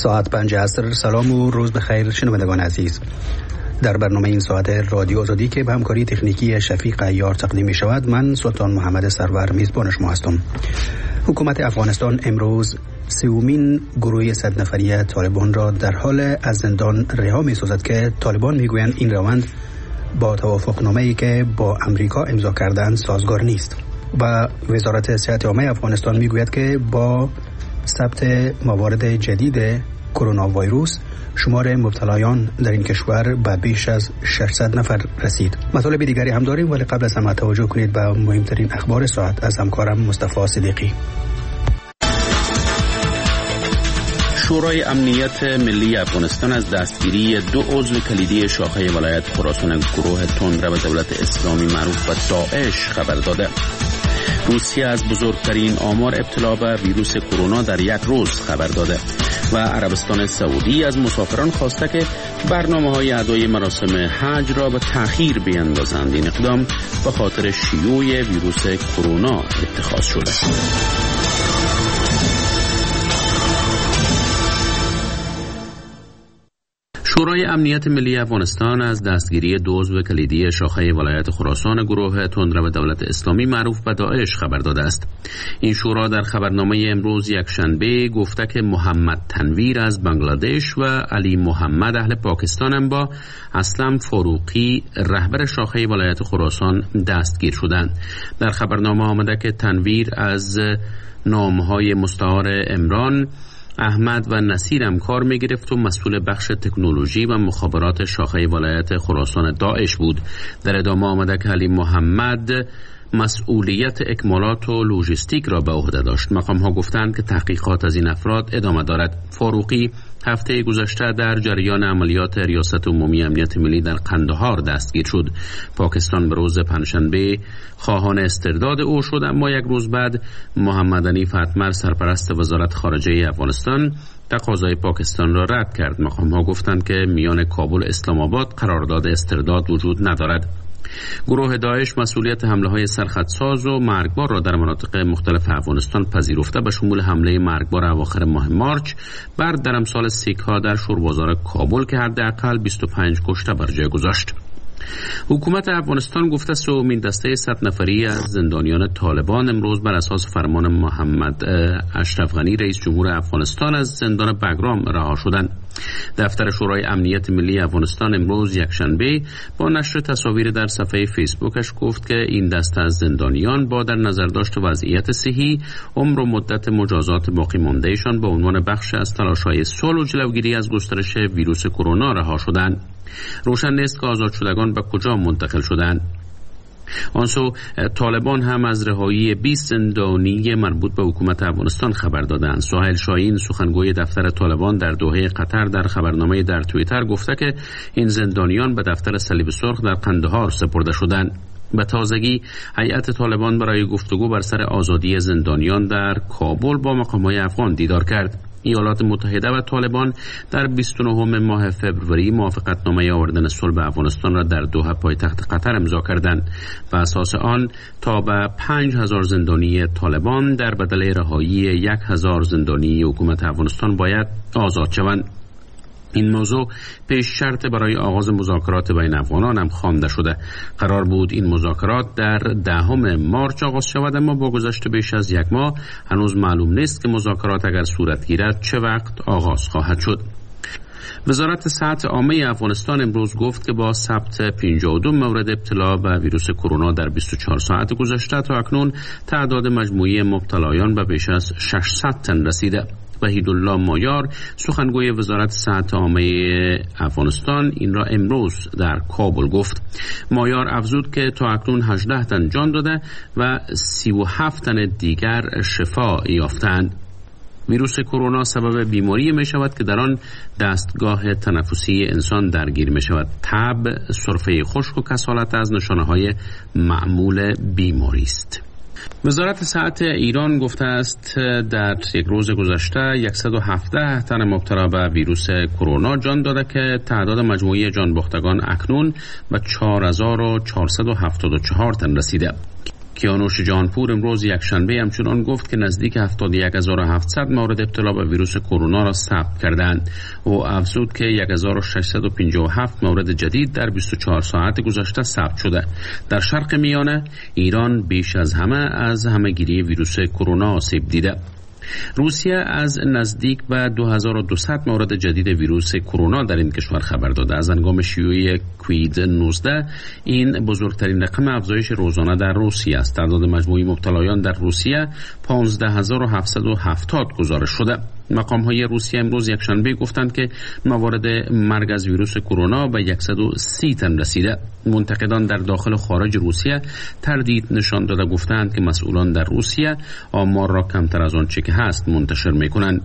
ساعت 5 عصر. سلام و روز بخیر شنوندگان عزیز. در برنامه این ساعت رادیو آزادی که به همکاری تکنیکی شفیق عیار تقدیم می شود، من سلطان محمد سرور میزبان شما هستم. حکومت افغانستان امروز 3مین گروه 100 نفری طالبان را در حال از زندان رها می سازد که طالبان می گویند این روند با توافقنامه‌ای که با امریکا امضا کردند سازگار نیست. و وزارت صحت عامه افغانستان می گوید که با ثبت موارد جدید کرونا ویروس شمار مبتلایان در این کشور به بیش از 600 نفر رسید. مطالب دیگری هم داریم، ولی قبل از همه توجه کنید به مهمترین اخبار ساعت از همکارم مصطفی صدیقی. شورای امنیت ملی افغانستان از دستگیری 2 عضو کلیدی شاخه ولایت خراسان گروه تندرو دولت اسلامی معروف به داعش خبر داده. روسیه از بزرگترین آمار ابتلا به ویروس کرونا در یک روز خبر داده و عربستان سعودی از مسافران خواسته که برنامه‌های ادای مراسم حج را به تأخیر بیندازند. این اقدام به خاطر شیوع ویروس کرونا اتخاذ شده. شورای امنیت ملی افغانستان از دستگیری 2 عضو کلیدی شاخه ولایت خراسان گروه تندرو دولت اسلامی معروف به داعش خبر داده است. این شورا در خبرنامه امروز یکشنبه گفته که محمد تنویر از بنگلادش و علی محمد اهل پاکستان هم با اسلم فاروقی رهبر شاخه ولایت خراسان دستگیر شدند. در خبرنامه آمده که تنویر از نامهای مستعار عمران، احمد و نصیر هم کار می گرفت و مسئول بخش تکنولوژی و مخابرات شاخه ولایت خراسان داعش بود. در ادامه آمده که علی محمد مسئولیت اکمالات و لوجستیک را به عهده داشت. مقام ها گفتند که تحقیقات از این افراد ادامه دارد. فاروقی هفته گذشته در جریان عملیات ریاست عمومی امنیت ملی در قندهار دستگیر شد. پاکستان به روز پنجشنبه خواهان استرداد او شد، اما یک روز بعد محمد حنیف اتمر سرپرست وزارت خارجه افغانستان تقاضای پاکستان را رد کرد. مقام ها گفتند که میان کابل و اسلام آباد قرارداد استرداد وجود ندارد. گروه داعش مسئولیت حمله های سرخطساز و مرگبار را در مناطق مختلف افغانستان پذیرفته، به شمول حمله مرگبار اواخر ماه مارچ بر درمسال سیک ها در شوربازار کابل که حداقل 25 کشته بر جای گذاشت. حکومت افغانستان گفته 3مین دسته 100 نفری از زندانیان طالبان امروز بر اساس فرمان محمد اشرف غنی رئیس جمهور افغانستان از زندان بگرام رها شدند. دفتر شورای امنیت ملی افغانستان امروز یکشنبه با نشر تصاویر در صفحه فیسبوکش گفت که این دسته از زندانیان با در نظر داشت وضعیت صحی، عمر و مدت مجازات باقی ماندهشان به عنوان بخش از تلاش‌های صلح و جلوگیری از گسترش ویروس کرونا رها شدند. روشن نیست که آزاد شدگان به کجا منتقل شدند. آنسو طالبان هم از رهایی 20 زندانی مربوط به حکومت افغانستان خبر دادند. سهیل شاهین سخنگوی دفتر طالبان در دوحه قطر در خبرنامه در توییتر گفته که این زندانیان به دفتر صلیب سرخ در قندهار سپرده شدند. به تازگی هیئت طالبان برای گفتگو بر سر آزادی زندانیان در کابل با مقامات افغان دیدار کرد. ایالات متحده و طالبان در 29 ماه فوریه موافقتنامه آوردن صلح به افغانستان را در دوحه پایتخت قطر امضا کردند و اساس آن تا به 5000 زندانی طالبان در بدل رهایی 1000 زندانی حکومت افغانستان باید آزاد شوند. این موضوع پیش شرط برای آغاز مذاکرات بین افغانان هم خوانده شده. قرار بود این مذاکرات در 10 مارچ آغاز شود، اما با گذشت بیش از 1 ماه هنوز معلوم نیست که مذاکرات اگر صورت گیرد چه وقت آغاز خواهد شد. وزارت صحت عامه افغانستان امروز گفت که با ثبت 52 مورد ابتلا به ویروس کرونا در 24 ساعت گذشته تا اکنون تعداد مجموعی مبتلایان به بیش از 600 تن رسیده. وحیدالله مایار سخنگوی وزارت صحت عامه افغانستان این را امروز در کابل گفت. مایار افزود که تا اکنون 18 تن جان داده و 37 تن دیگر شفا یافتند. ویروس کرونا سبب بیماری می شود که در آن دستگاه تنفسی انسان درگیر می شود. تب، سرفه خشک و کسالت از نشانه های معمول بیماری است. وزارت صحت ایران گفته است در یک روز گذشته 117 تن مبتلا به ویروس کرونا جان داده که تعداد مجموعی جان باختگان اکنون به 4474 تن رسیده. کیانوش جهانپور امروز یکشنبه همچنان گفت که نزدیک 71700 مورد ابتلا به ویروس کرونا را ثبت کردند. او افزود که 1657 مورد جدید در 24 ساعت گذشته ثبت شده. در شرق میانه ایران بیش از همهگیری ویروس کرونا آسیب دیده. روسیه از نزدیک به 2200 مورد جدید ویروس کرونا در این کشور خبر داده. از هنگام شیوع کووید 19 این بزرگترین رقم افزایش روزانه در روسیه است. تعداد مجموعی مبتلایان در روسیه 15770 گزارش شده. مقام‌های روسیه امروز یکشنبه گفتند که موارد مرگ از ویروس کرونا به 130 تن رسیده. منتقدان در داخل و خارج روسیه تردید نشان داده گفتند که مسئولان در روسیه آمار را کمتر از آنچه که هست منتشر می‌کنند.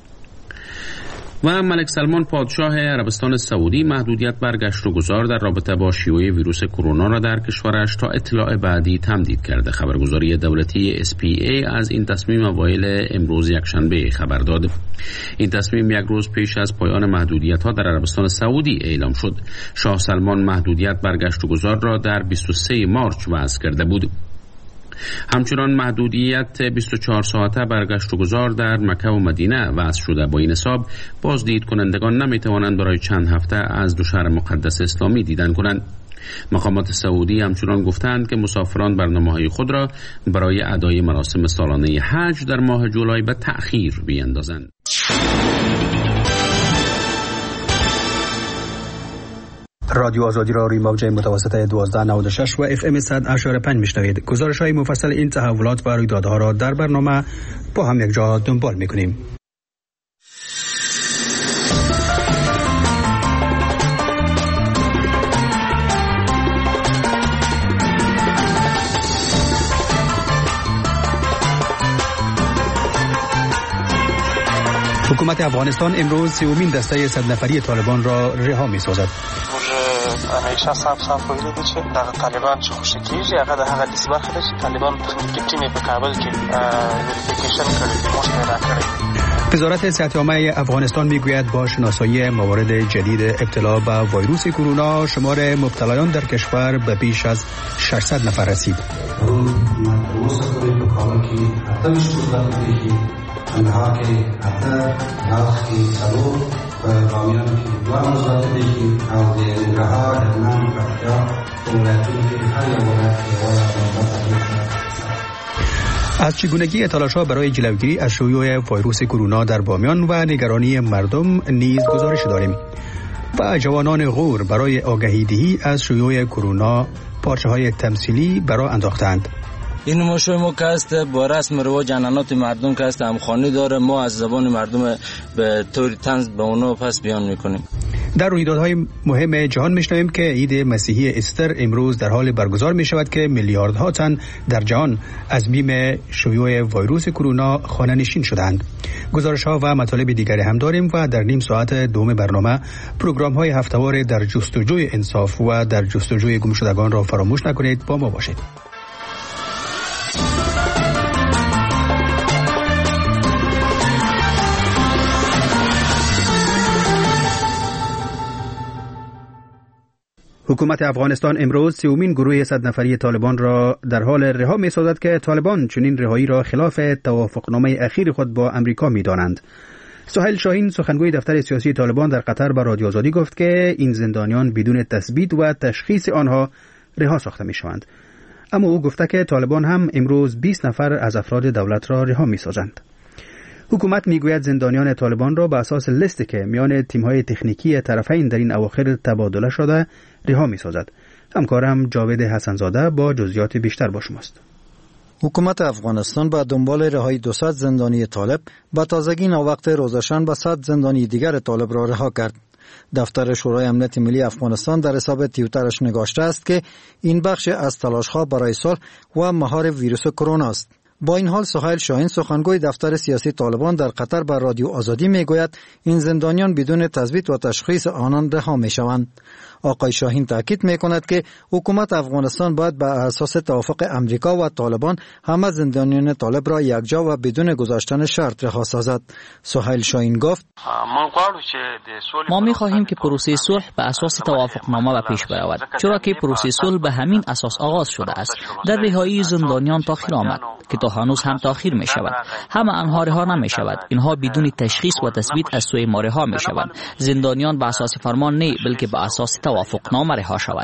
و ملک سلمان پادشاه عربستان سعودی محدودیت بر گشت و گذار در رابطه با شیوع ویروس کرونا را در کشورش تا اطلاع بعدی تمدید کرده. خبرگزاری دولتی SPA از این تصمیم اوایل امروز یکشنبه خبر داد. این تصمیم یک روز پیش از پایان محدودیت‌ها در عربستان سعودی اعلام شد. شاه سلمان محدودیت بر گشت و گذار را در 23 مارس وضع کرده بود. همچنان محدودیت 24 ساعته بر گشت و گذار در مکه و مدینه وضع شده. با این حساب بازدید کنندگان نمیتوانند برای چند هفته از دو شهر مقدس اسلامی دیدن کنند. مقامات سعودی همچنان گفتند که مسافران برنامه‌های خود را برای ادای مراسم سالانه حج در ماه جولای به تأخیر بیندازند. رادیو آزادی را روی موج متوسط 1296 و FM 100.5 میشنوید. گزارش‌های مفصل این تحولات و رویدادها را در برنامه با هم یک جا دنبال می‌کنیم. حکومت افغانستان امروز سومین دسته 100 نفری طالبان را رها می‌سازد. همیشه صاحب ویلي دي چې د طالبان چې خوشی کیږي هغه د هغه لیست برخه ده چې طالبان تخنیکی ټیم په کابل کې وریفیکیشن کړی موږ پیدا کړی. وزارت صحت عامه افغانستان میگوید با شناسایی موارد جدید ابتلا به ویروس کرونا شمار مبتلایان در کشور به بیش از 600 نفر رسید. از چگونگی تلاش‌ها برای جلوگیری از شیوع ویروس کرونا در بامیان و نگرانی مردم نیز گزارش داریم. و جوانان غور برای آگاهی دهی از شیوع کرونا پارچه‌های تمثیلی برای انداختند. این مشروع ما که است با رسم رواج عنعنات مردم که است همخوانی داره، ما از زبان مردم به طور طنز به اونا پس بیان میکنیم. در رویدادهای مهم جهان میشنویم که عید مسیحی استر امروز در حال برگزار می شود که میلیاردها تن در جهان از بیم شیوع ویروس کرونا خانه نشین شدند. گزارش ها و مطالب دیگری هم داریم و در نیم ساعت دوم برنامه پروگرام های هفته‌وار در جستجوی انصاف و در جستجوی گمشدگان را فراموش نکنید. با ما باشید. حکومت افغانستان امروز سومین گروه 100 نفری طالبان را در حال رها می‌سازد که طالبان چنین رهایی را خلاف توافقنامه اخیر خود با امریکا می‌دانند. سهیل شاهین سخنگوی دفتر سیاسی طالبان در قطر به رادیو آزادی گفت که این زندانیان بدون تثبیت و تشخیص آنها رها ساخته می‌شوند. اما او گفته که طالبان هم امروز 20 نفر از افراد دولت را رها می‌سازند. حکومت میگوید زندانیان طالبان را به اساس لیستی که میان تیم‌های تکنیکی طرفین در این اواخر تبادله شده رها می‌سازد. همکارم جاوید حسنزاده با جزئیات بیشتر با شماست. حکومت افغانستان به دنبال رهایی 200 زندانی طالب به تازگی ناوقت روزشنبه 100 زندانی دیگر طالب را رها کرد. دفتر شورای امنیت ملی افغانستان در حساب توییترش نگاشته است که این بخش از تلاش‌ها برای صلح و مهار ویروس کرونا است. با این حال سهیل شاهین سخنگوی دفتر سیاسی طالبان در قطر بر رادیو آزادی میگوید این زندانیان بدون تثبیت و تشخیص آنان رها میشوند. آقای شاهین تاکید میکند که حکومت افغانستان باید بر اساس توافق امریکا و طالبان همه زندانیان طالب را یکجا و بدون گذاشتن شرط رها سازد. سهیل شاهین گفت: ما می‌خواهیم که پروسه صلح به اساس توافقنامه به پیش برود، چرا که پروسه صلح به همین اساس آغاز شده است. در رهایی زندانیان تاخیر آمد که تا هنوز هم تاخیر می شود. همه آنها رها نمی شود. اینها بدون تشخیص و تثبیت از سوی ما رها می شوند. زندانیان به اساس فرمان نه، بلکه به اساس توافقنامه رها شوند.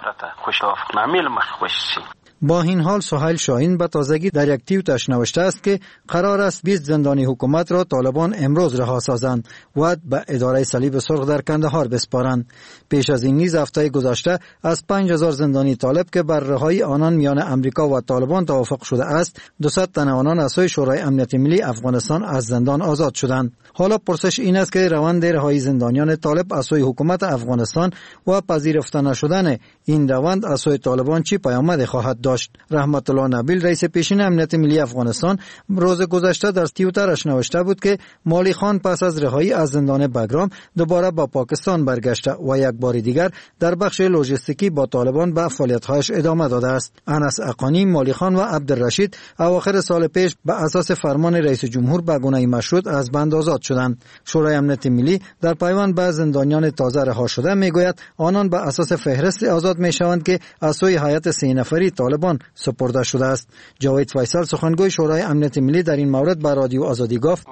با این حال سهیل شاهین به تازگی در یک توییتش نوشته است که قرار است 20 زندانی حکومت را طالبان امروز رها سازند و به اداره صلیب سرخ در کندهار بسپارند. پیش از این نیز هفته گذشته از 5000 زندانی طالب که بر رهایی آنان میان امریکا و طالبان توافق شده است، 200 تن آنان از سوی شورای امنیت ملی افغانستان از زندان آزاد شدند. حالا پرسش این است که روند رهایی زندانیان طالب از سوی حکومت افغانستان و پذیرفته نشدن این روند از سوی طالبان چی پیامد خواهد داشت؟ رحمت الله نبیل رئیس پیشین امنیت ملی افغانستان روز گذشته در توییترش نوشته بود که مالی خان پس از رهایی از زندان بگرام دوباره با پاکستان برگشته و یک بار دیگر در بخش لوجستیکی با طالبان به فعالیت‌هایش ادامه داده است. انس اقانی، مالی خان و عبدالرشید اواخر سال پیش به اساس فرمان رئیس جمهور به گونه مشروط از بند آزاد شدند. شورای امنیت ملی در پیوند به زندانیان تازه رها شده میگوید آنان به اساس فهرست آزاد میشوند که از سوی هیئت 3 نفری طالبان سپرده شده است. جاوید فیصل سخنگوی شورای امنیت ملی در این مورد به رادیو آزادی گفت: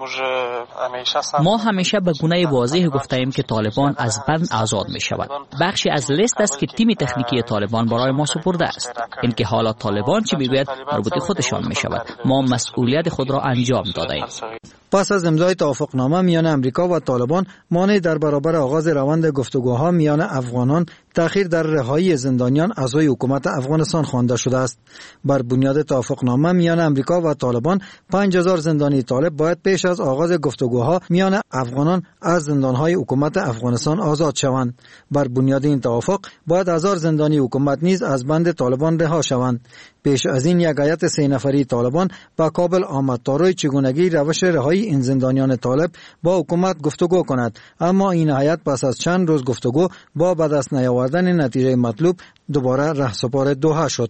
ما همیشه به گونه واضح گفتیم که طالبان از بند آزاد می شود. بخشی از لیست است که تیم تکنیکی طالبان برای ما سپرده است. اینکه حالا طالبان چی بگوید مربوط خودشان می شود. ما مسئولیت خود را انجام دادیم. پس از امضای توافقنامه میان امریکا و طالبان، مانع در برابر آغاز روند گفتگوها میان افغانان تأخیر در رهایی زندانیان اعضای حکومت افغانستان خوانده شده است. بر بنیاد توافقنامه میان امریکا و طالبان 5000 زندانی طالب باید پیش از آغاز گفتگوها میان افغانان از زندانهای حکومت افغانستان آزاد شوند. بر بنیاد این توافق باید 1000 زندانی حکومت نیز از بند طالبان رها شوند. پیش از این یک هیئت 3 نفری طالبان به کابل آمد تا روی چگونگی روش رهایی این زندانیان طالب با حکومت گفتگو کند، اما این هیئت پس از چند روز گفتگو با به دست نیاوردن نتیجه مطلوب دوباره رهسپار دوحه شد.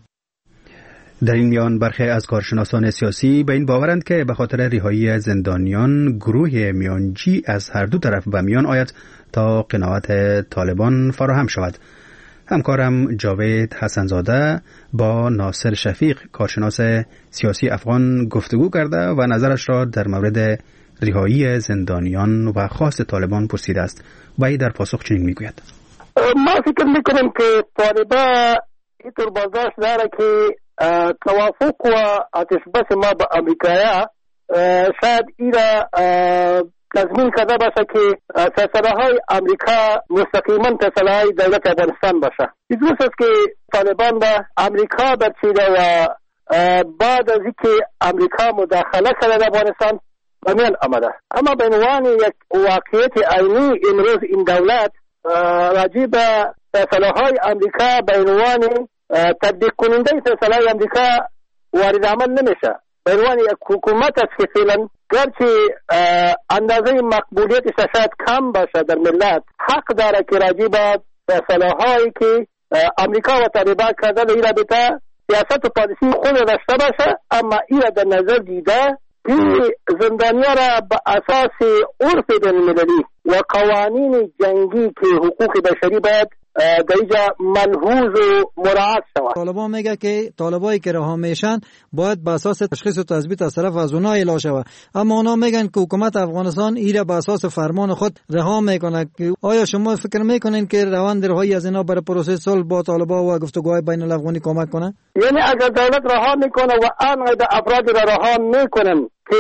در این میان برخی از کارشناسان سیاسی به این باورند که به خاطر رهایی زندانیان گروه میانجی از هر دو طرف به میان آید تا قناعت طالبان فراهم شود. همکارم جاوید حسنزاده با ناصر شفیق کارشناس سیاسی افغان گفتگو کرده و نظرش را در مورد رهایی زندانیان و خواست طالبان پرسیده است و ای در پاسخ چنین میگوید: ما فکر میکنیم که طالبان اینطور برداشت داره که توافق و آتشبس ما با امریکایا شاید ایرا تضمین کرده باشه که فیصله های امریکا مستقیما فیصله های دولت افغانستان باشه. درست است که طالبان به امریکا برچیده و بعد از اینکه امریکا مداخله کرده در افغانستان به میان آمده، اما به عنوان یک واقعیت عینی امروز این دولت راجع به فیصله های امریکا به عنوان تطبیق کننده فیصله های امریکا وارد عمل نمیشه. به عنوان یک حکومت است که فعلا گرچه اندازه مقبولیتش شاید کم باشه در ملت، حق داره که راجع به فیصله هایی که امریکا و طالبان کرده در این رابطه سیاست و پالیسی خود داشته باشه، اما این را در نظر دیده این زندانیان را به اساس عرف بین‌المللی و قوانین جنگی که حقوق بشری باید در اینجا ملحوظ و مراعات شود. طالبان میگه که طالبایی که رها میشن باید به اساس تشخیص و تثبیت از طرف از اونها اعلام شود، اما اونا میگن که حکومت افغانستان ایره به اساس فرمان خود رها میکنه. آیا شما فکر میکنین که روند رهایی از اینا برای پروسه صلح با طالبان و گفتگوهای بین الافغانی کمک کنه؟ یعنی اگر دولت رها میکنه و آنقدر افراد را رها میکنن که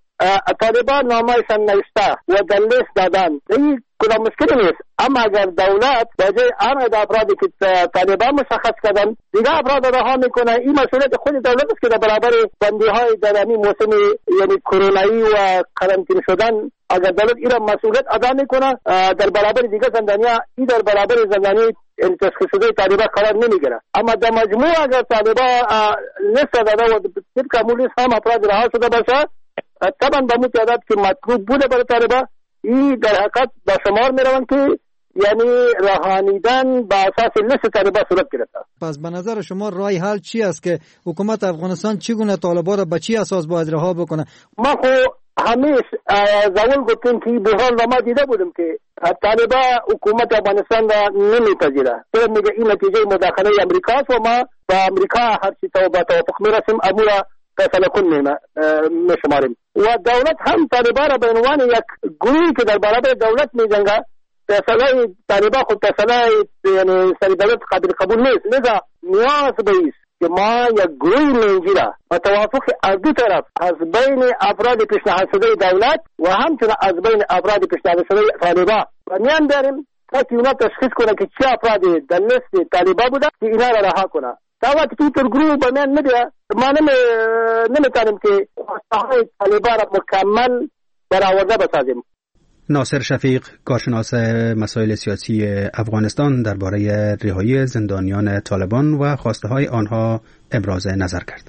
طالبان نامایشان نوشته و در لیست دادن، این کلا مشکل نیست، اما اگر دولت باجه آنقدر افرادی که طالبان مشخص کردن دیگه افراد رها میکنه، این مسئولیت خود دولت است که در برابر بندی های در این موسم یعنی کرونایی و قرنطینه شدن اگر دولت این مسئولیت ادا میکنه در برابر دیگه زندانیا، این در برابر زندانی تشخیص شده طالبان قرار نمیگیره. اما در مجموع اگر طالبان لیست داده و طبق همون لیست هم افراد رها شده باشه، طبعا به متعدد که مطلوب بوده برای طالبان، این در حقیقت به شمار میروند که یعنی رهانیدن به اساس لیست طالبا صورت گرفته. پس به نظر شما رای حل چی است که حکومت افغانستان چگونه طالبان را به چی اساس باید رها بکنه؟ ما خو همیشه از اول گفتیم که به حال ما دیده بودیم که طالبا حکومت افغانستان را نمیپذیره. تو میگه این نتیجه مداخله امریکا است و ما با امریکا هر چی توافق میرسیم امورا فیصله کن میشماریم و دولت هم طالبا را به عنوان یک گروهی که در برابر دولت میجنگه فیصله طالبا خود فیصله یعنی سری دولت قابل قبول نیست. لذا نیاز به است که ما یک گروهی منجیره و توافق از دو طرف از بین افراد پیشنهاد شده دولت و همچنین از بین افراد پیشنهاد شده طالبا و میان داریم تا که اونا تشخیص کنه که چه افرادی در لیست طالبا بوده که اینا را رها کنه. تا وقتی که اینطور گروه به میان نبیه ما نمیتونیم که خواستهای طالبا را مکمل برآورده بسازیم. ناصر شفیق، کارشناس مسائل سیاسی افغانستان، درباره رهایی زندانیان طالبان و خواسته های آنها ابراز نظر کرد.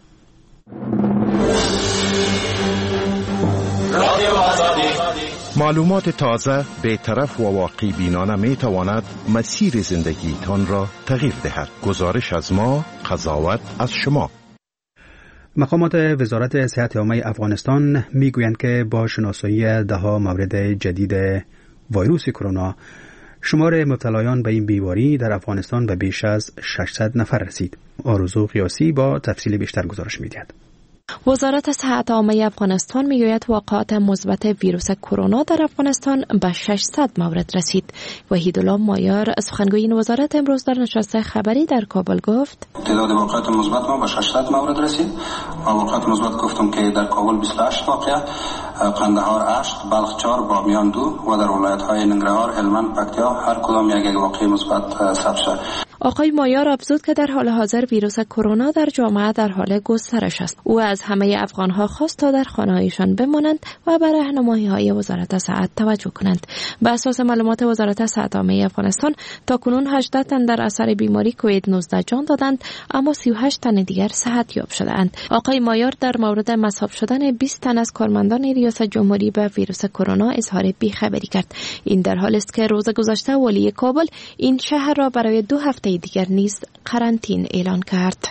معلومات تازه، بی‌طرف و واقع بینانه می تواند مسیر زندگیتان را تغییر دهد. گزارش از ما، قضاوت از شما. مقامات وزارت صحت عامه افغانستان میگویند که با شناسایی 10 مورد جدید ویروس کرونا، شمار مبتلایان به این بیماری در افغانستان به بیش از 600 نفر رسید. آرزو قیاسی با تفصیل بیشتر گزارش می‌دهد. وزارت صحت عامه افغانستان میگوید واقعات مثبت ویروس کرونا در افغانستان به 600 مورد رسید. وحیدالله مایار سخنگوی این وزارت امروز در نشست خبری در کابل گفت تعداد واقعات مثبت ما به 600 مورد رسید و واقعات مثبت گفتم که در کابل 28 واقعه، قندهار 8، بلخ 4، بامیان 2 و در ولایت‌های ننگرهار، هلمند، پکتیا هر کدام یک واقعه مثبت ثبت شد. آقای مایار افزود که در حال حاضر ویروس کرونا در جامعه در حال گسترش است. او از همه افغان‌ها خواست تا در خانه‌هایشان بمانند و به راهنمایی‌های وزارت صحت توجه کنند. به اساس معلومات وزارت صحت عامه افغانستان تاکنون 18 تن در اثر بیماری کووید 19 جان دادند، اما 38 تن دیگر صحت یاب شدند. آقای مایار در مورد مصاب شدن 20 تن از کارمندان ریاست جمهوری به ویروس کرونا اظهار بی‌خبری کرد. این در حالی است که روز گذشته والی کابل این شهر را برای 2 هفته دیگر نیز قرنطینه اعلان کرد.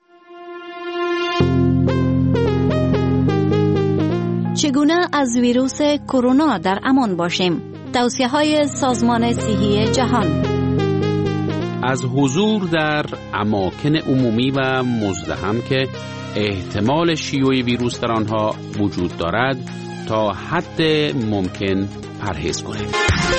چگونه از ویروس کرونا در امان باشیم؟ توصیه‌های سازمان صحی جهان. از حضور در اماکن عمومی و مزدحم که احتمال شیوع ویروس در آنها وجود دارد تا حد ممکن پرهیز کنید.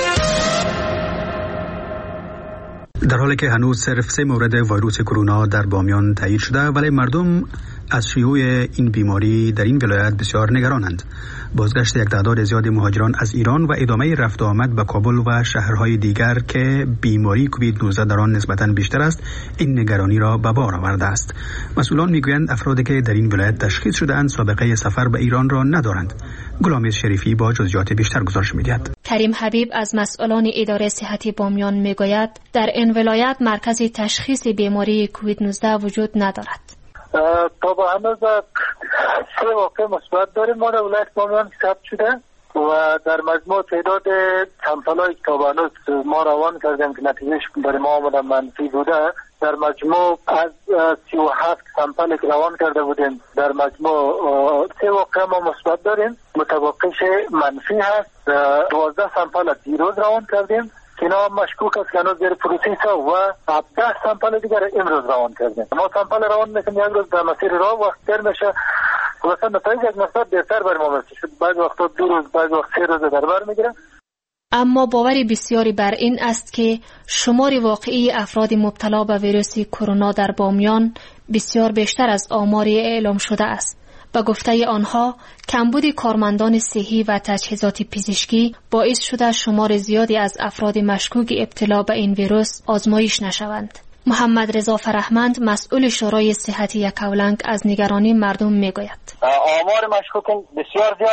در حالی که هنوز صرف 3 مورد ویروس کرونا در بامیان تایید شده، ولی مردم از شیوع این بیماری در این ولایت بسیار نگرانند. بازگشت یک تعداد زیاد مهاجران از ایران و ادامه رفت و آمد به کابل و شهرهای دیگر که بیماری کووید 19 در آن نسبتاً بیشتر است، این نگرانی را به بار آورده است. مسئولان میگویند افرادی که در این ولایت تشخیص شده‌اند سابقه سفر به ایران را ندارند. غلامیز شریفی با جزئیات بیشتر گزارش می‌دهد. کریم حبیب از مسئولان اداره صحتی بامیان میگوید در این ولایت مرکز تشخیص بیماری کووید 19 وجود ندارد. تا با هنوز 3 واقعه مثبت داریم ما در ولایت بامیان ثبت شده و در مجموع تعداد سمپل‌های که تا به هنوز ما روان کردیم که نتیجهش برای ما آمده منفی بوده، در مجموع از 37 سمپل که روان کرده بودیم در مجموع 3 واقعه ما مثبت داریم، متوقعش منفی هست. 12 سمپل دیروز روان کردیم که اینا مشکوک است که هنوز در پروسس و 17 سمپل دیگر امروز روان کردیم. ما سمپل روان میکنیم یک روز در مسیر راه وقتتر میشه مثلا نتایج یک نسبت بهتر بر ما میشه، بعضی وقتا 2 روز بعضی وقت 3 روز در بر میگیره. اما باوری بسیاری بر این است که شمار واقعی افراد مبتلا به ویروس کرونا در بامیان بسیار بیشتر از آماری اعلام شده است. به گفته آنها کمبود کارمندان صحی و تجهیزات پزشکی باعث شده شمار زیادی از افراد مشکوک ابتلا به این ویروس آزمایش نشوند. محمد رضا فرهمند مسئول شورای صحتی یکاولنگ از نگرانی مردم میگوید آمار مشکوک بسیار زیاد است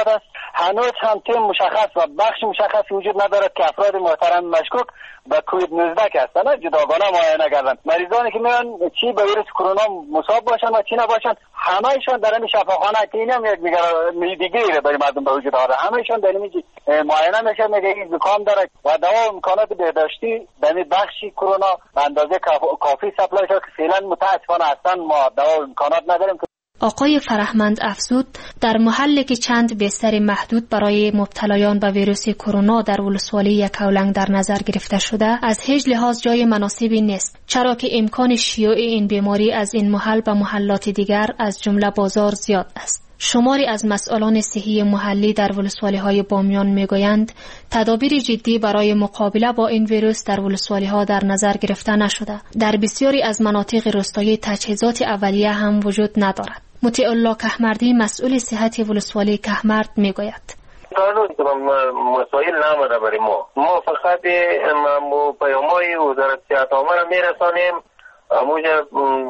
هنوز هم تیم مشخص و بخش مشخص وجود ندارد که افراد محترم مشکوک به کووید 19 هستند جداگانه معاینه کردند. مریضانی که میان چی به ویروس کرونا مصاب باشن و چی نباشن همه‌شان در این شفاخانه که این هم یک دیگه برای مردم به وجود آورده، همه‌شان در این معاینه میشه، میگه این زکام داره و دوا و امکانات بهداشتی در این بخشی کرونا به اندازه کافی سپلای شده که فعلا متاسفانه هستن ما دوا و امکانات نداریم. آقای فرهمند افزود در محلی که چند بستر محدود برای مبتلایان به ویروس کرونا در ولسوالی یکاولنگ در نظر گرفته شده از هیچ لحاظ جای مناسبی نیست، چرا که امکان شیوع این بیماری از این محل به محلات دیگر از جمله بازار زیاد است. شماری از مسئولان صحی محلی در ولسوالی‌های بامیان میگویند تدابیر جدی برای مقابله با این ویروس در ولسوالی‌ها در نظر گرفته نشده. در بسیاری از مناطق روستایی تجهیزات اولیه هم وجود ندارد. مطیع الله کهمردی مسئول صحت ولسوالی کهمرد میگوید مسائل نامده برای ما فقط پیام‌های وزارت صحت عامه را میرسانیم. اموجه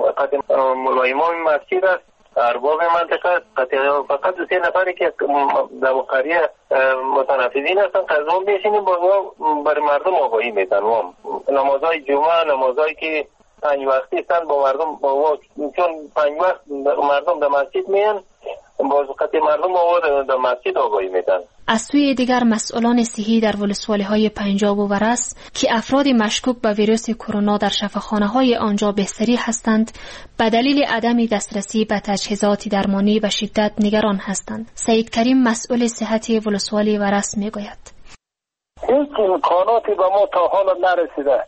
ملایمان مسجد است، ارباب منطقه فقط 2-3 نفری که در قریه متنفذین هستن قضا میشینیم برای مردم آگاهی میدن. نمازهای جمعه، نمازهایی که 5 وقتی هستن با مردم چون 5 وقت مردم در مسجد میان باز وقت مردم در مسجد آگاهی میدن. از سوی دیگر مسئولان صحی در ولسوالی‌های پنجاب و ورس که افراد مشکوک به ویروس کرونا در شفاخانه‌های آنجا بستری هستند به دلیل عدم دسترسی به تجهیزات درمانی به شدت نگران هستند. سید کریم مسئول صحت ولسوالی ورس میگوید هیچ امکاناتی به ما تا حالا نرسیده.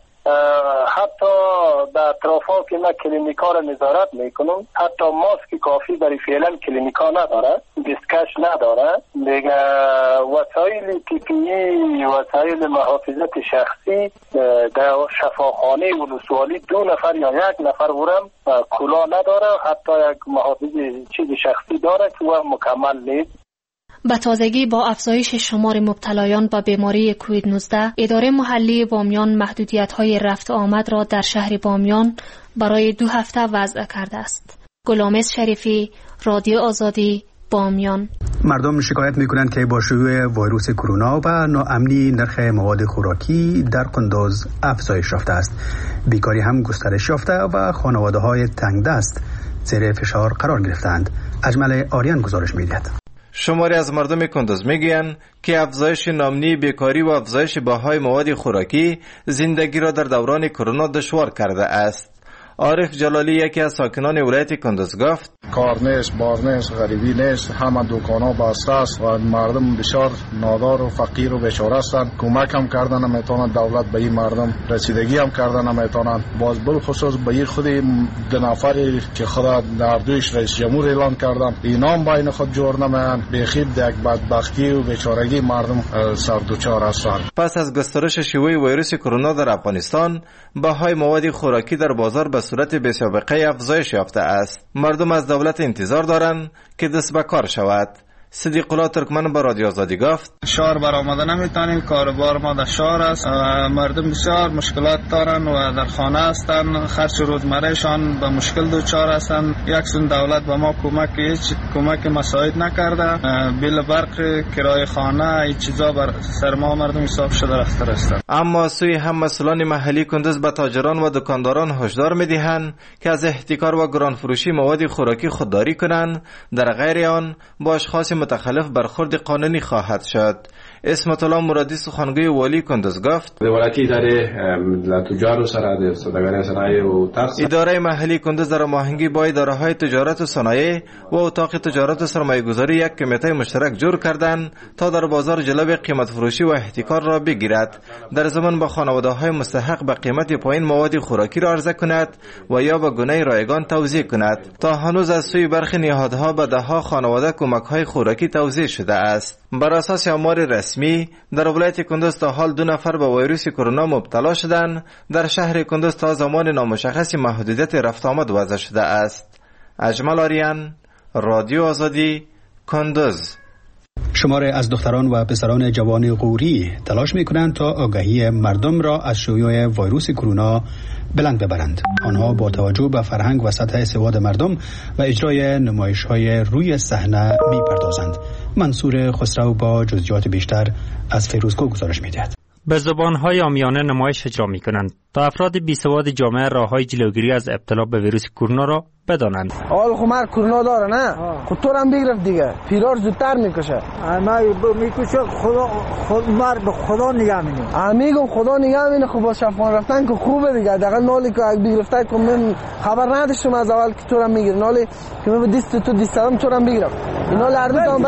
حتی در اطرافا که ما کلینیکا را نظارت میکنم حتی ماسک کافی برای فعلا کلینیکا نداره، دستکش نداره، دیگه وسایل PPE وسایل محافظت شخصی در شفاخانه ولسوالی 2 نفر یا 1 نفر ورم کلا نداره، حتی یک محافظ چیز شخصی داره که و مکمل نیست. به تازگی با افزایش شمار مبتلایان به بیماری کووید 19 اداره محلی بامیان محدودیت‌های رفت آمد را در شهر بامیان برای 2 هفته وضع کرده است. غلامز شریفی، رادیو آزادی، بامیان. مردم شکایت می‌کنند که با شیوع ویروس کرونا و ناامنی نرخ مواد خوراکی در قندوز افزایش یافته است. بیکاری هم گسترش یافته و خانواده‌های تنگ دست زیر فشار قرار گرفتند. اجمل آریان گزارش می‌دهد. شماری از مردم کندوز میگویند که افزایش ناامنی، بیکاری و افزایش بهای مواد خوراکی زندگی را در دوران کرونا دشوار کرده است. عارف جلالی یکی از ساکنان ولایت کندوز گفت کار نیست، بار نیست، غریبی نیست، همه دکانا بسته است و مردم بسیار نادار و فقیر و بیچاره هستند. کمک هم کردن نمیتونند دولت به این مردم، رسیدگی هم کردن نمیتونند. باز بالخصوص به این خود 2 نفری که خدا در دویش رئیس جمهور اعلان کردن اینا هم بین خود جور نمیان، بخیر یک بدبختی و بیچارگی مردم سر دوچار هستند. پس از گسترش شیوع ویروس کرونا در افغانستان بهای مواد خوراکی در بازار به صورت بی‌سابقه افزایش یافته است. مردم از دولت انتظار دارند که دست به کار شود. صدیق الله ترکمن به رادیو آزادی گفت شهر برآمده نمیتونیم، کاربار ما در شهر است، مردم بسیار مشکلات دارن و در خانه هستن، خرج روزمرهشان به مشکل دچار هستن. یک سون دولت به ما کمک مساعد نکرده، بیل برق، کرایه خانه، این چیزا بر سر ما مردم حساب شده رفته است. اما سوی هم مسئولان محلی کندوز به تاجران و دکانداران هشدار میدهند که از احتکار و گران فروشی مواد خوراکی خودداری کنند، در غیر آن با اشخاص متخلف برخورد قانونی خواهد شد. اسمت الله مرادی سخنگوی والی کندوز گفت اداره محلی کندوز در هماهنگی با اداره‌های تجارت و صنایع و اتاق تجارت و سرمایه‌گذاری یک کمیته مشترک جور کردند تا در بازار جلب قیمت فروشی و احتکار را بگیرد، در ضمن با خانواده‌های مستحق به قیمت پایین مواد خوراکی را عرضه کند و یا به گونه رایگان توزیع کند. تا هنوز از سوی برخی نهادها به ده‌ها خانواده کمک‌های خوراکی توزیع شده است. بر اساس آمار رسمی در ولایت کندوز تا حال 2 نفر به ویروس کرونا مبتلا شدند. در شهر کندوز تا زمان نامشخص محدودیت رفت آمد وضع شده است. اجمل آریان، رادیو آزادی، کندوز. شماری از دختران و پسران جوان غوری تلاش می‌کنند تا آگاهی مردم را از شیوع ویروس کرونا بلند ببرند. آنها با توجه به فرهنگ و سطح سواد مردم و اجرای نمایش‌های روی صحنه می‌پردازند. منصور خسرو با جزئیات بیشتر از فیروزکو گزارش می‌دهد. به زبان‌های عامیانه نمایش اجرا می‌کنند تا افراد بی‌سواد جامعه راه‌های جلوگیری از ابتلا به ویروس کرونا را بدانند. اول خمر کرونا داره نه؟ خود تو هم بگرفت دیگه. پیرار زودتر میکشه. ما میکشه خود مر به خدا نگاه می‌کنه. میگم خدا نگاه می‌کنه. خب با شفاخانه رفتن که خوبه دیگه. حداقل نالی که بگرفته که من خبر نداشتم از اول که تو هم میگیره. نالی که من دست تو دستم تو هم بگیرم. اینا لردم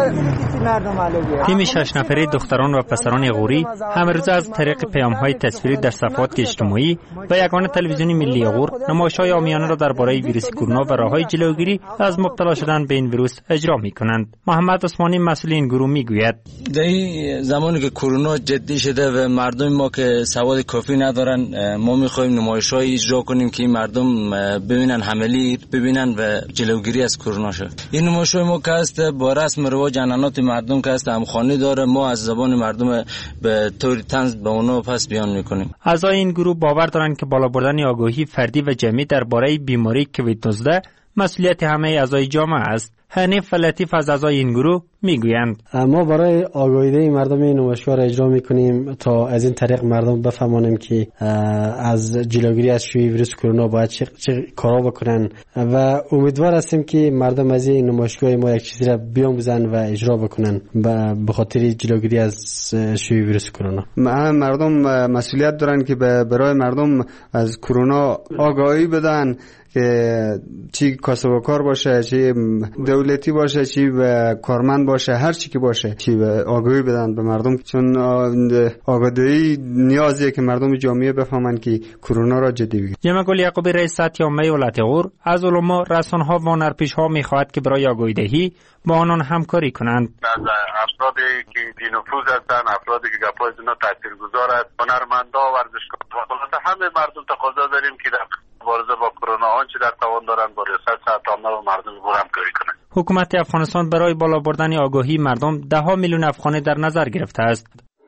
تیم 6 نفره دختران و پسران غوری همروزه از طریق پیام‌های تصویری در صفحات اجتماعی و یگانه تلویزیونی ملی غور نمایش‌های عامیانه را درباره ویروس کرونا و راه‌های جلوگیری از مبتلا شدن به این ویروس اجرا می‌کنند. محمد عثمانی مسئول این گروه میگوید در این زمانی که کرونا جدی شده و مردم ما که سواد کافی ندارن، ما می‌خوایم نمایش‌های اجرا کنیم که مردم ببینن عملی ببینن و جلوگیری از کرونا شه. این نمایش‌های ما که است با رسم رواج عنعنات مردم که است همخوانی داره، ما از زبان مردم به طور طنز به اونها پس بیان می‌کنیم. اعضای این گروه باور دارند که بالا بردن آگاهی فردی و جمعی درباره بیماری کووید 19 مسئولیت همه اعضای جامعه است. حنیف لطیف از اعضای این گروه میگویند ما برای آگاهی مردم این نمایشگاه را اجرا میکنیم تا از این طریق مردم بفهمانیم که از جلوگیری از شیوع ویروس کرونا باید چه کارا بکنن و امیدوار هستیم که مردم از این نمایشگاه ما یک چیزی را بیاموزن و اجرا بکنن به خاطر جلوگیری از شیوع ویروس کرونا. مردم مسئولیت دارن که برای مردم از کرونا آگاهی بدن که چی کسب و کار باشه، چی دولتی باشه، چی کارمند باشه، هر چی که باشه، چی آگاهی بدن به مردم، چون آگاهی نیازیه که مردم جامعه بفهمن که کرونا را جدی بگیرن. جمع گل یعقوبی رئیس سطح عامه ولایت غور از علما، رسانه‌ها و هنرپیشه‌ها می‌خواهد که برای آگاهی‌دهی با آنان همکاری کنند. از افرادی که بی‌نفوذ هستند، افرادی که گپای اینا تاثیرگذار است، هنرمندا، ورزشکاران، همه مردم تقاضا داریم که در مبارزه با کرونا آنچه در توان دارند با ریاست سطح عامه و مردم غور همکاری کنند. حکومت افغانستان برای بالا بردن آگاهی مردم 10 میلیون افغانی در نظر گرفته است.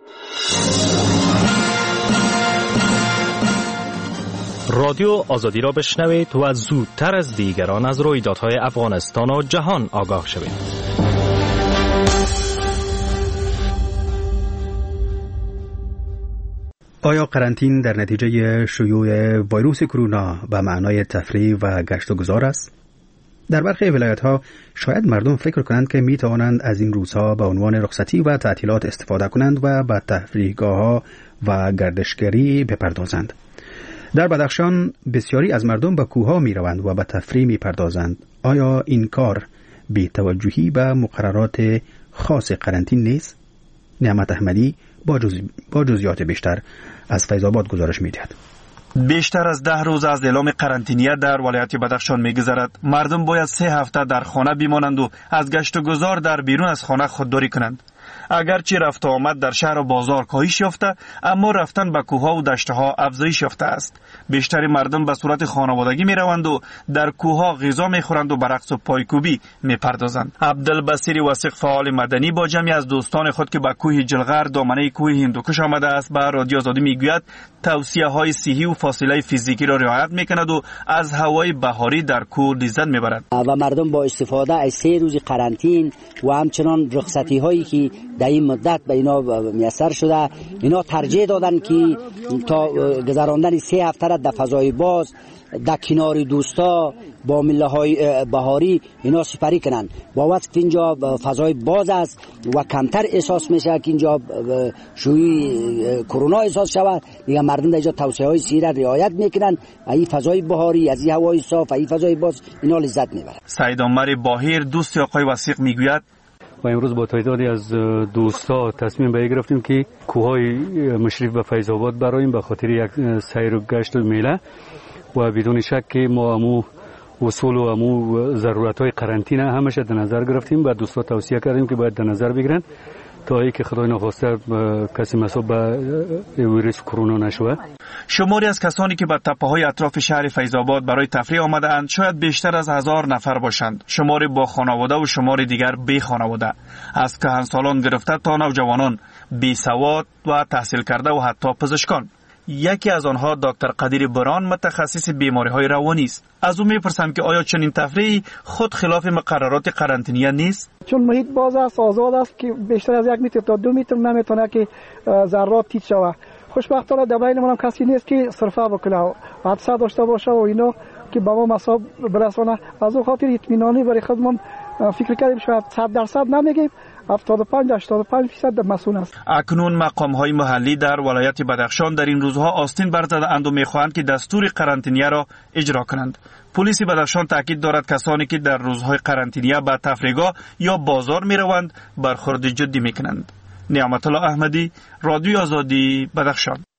رادیو آزادی را بشنوید و زودتر از دیگران از رویدادهای افغانستان و جهان آگاه شوید. آیا قرنطین در نتیجه شیوع ویروس کرونا به معنای تفریح و گشت و گذار است؟ در برخی ولایت‌ها شاید مردم فکر کنند که می توانند از این روزها به عنوان رخصتی و تعطیلات استفاده کنند و به تفریحگاه‌ها و گردشگری بپردازند. در بدخشان بسیاری از مردم به کوه‌ها می‌روند و به تفریح می‌پردازند. آیا این کار بی توجهی به مقررات خاص قرنطین نیست؟ نعمت احمدی با جزئیات بیشتر از فیض آباد گزارش می‌دهد. بیشتر از 10 روز از اعلام قرنطینه در ولایت بدخشان می‌گذرد. مردم باید 3 هفته در خانه بمانند و از گشت و گذار در بیرون از خانه خودداری کنند. اگرچه رفت و آمد در شهر و بازار کاهش یافته، اما رفتن به کوه‌ها و دشت‌ها افزایش یافته است. بیشتر مردم به صورت خانوادگی می‌روند و در کوه‌ها غذا می‌خورند و به رقص و پایکوبی می‌پردازند. عبدالبصیر وثیق فعال مدنی با جمعی از دوستان خود که به کوه جلغر دامنه کوه هندوکش آمده است به رادیو آزادی می‌گوید توصیه‌های صحی و فاصله فیزیکی را رعایت می‌کند و از هوای بهاری در کوه لذت می‌برد. و مردم با استفاده از 3 روز قرنطین و همچنان رخصتی‌هایی که در این مدت به اینا میسر شده، اینا ترجیح دادن که تا گذراندن 3 هفته را در فضای باز در کنار دوستا با مله‌های بهاری اینا سپری کنن. با وقت که اینجا فضای باز است و کمتر احساس میشه که اینجا شیوع کرونا احساس شود، دیگه مردم در اینجا توصیه‌های صحی را رعایت میکنن. این فضای بهاری، از این هوای صاف، این فضای باز اینا لذت میبرن. سید عمر باهیر دوست آقای وثیق میگوید و امروز با تعدادی از دوستا تصمیم به گرفتیم که کوههای مشرف به فیض آباد براییم به خاطر یک سیر و گشت و میله و بدون شک که ما امو اصول و امو ضرورت های قرنطینه همش در نظر گرفتیم و دوستا توصیه کردیم که باید در نظر بگیرن تا ای که خدای نخواسته کسی مصاب به ویروس کرونا نشوه. شماری از کسانی که به تپه‌های اطراف شهر فیض‌آباد برای تفریح آمده‌اند شاید بیشتر از 1000 نفر باشند. شماری با خانواده و شماری دیگر بی خانواده، از کهنسالان گرفته تا نوجوانان، بی سواد و تحصیل کرده و حتی پزشکان. یکی از آنها دکتر قدیر بران متخصص بیماری‌های روانی است. از او می‌پرسم که آیا چنین تفریحی خود خلاف مقررات قرنطینه نیست؟ چون محیط باز است، آزاد است که بیشتر از 1 متر تا 2 متر نمیتونه که ذرات تیز شود. خوشبختانه در بین ما هم کسی نیست که صرفه بکنه و حادثه داشته باشه و اینا که به ما مصاب برسونه. از اون خاطر اطمینانی برای خودمون فکر کردیم شاید 100% نمیگیم، 75-85% مسئول است. اکنون مقام‌های محلی در ولایت بدخشان در این روزها آستین برزده‌اند و می‌خواهند که دستور قرنطینه را اجرا کنند. پلیس بدخشان تاکید دارد کسانی که در روزهای قرنطینه به تفریحگاه یا بازار می‌روند برخورد جدی می‌کنند. نعمت الله احمدی، رادیو آزادی، بدخشان.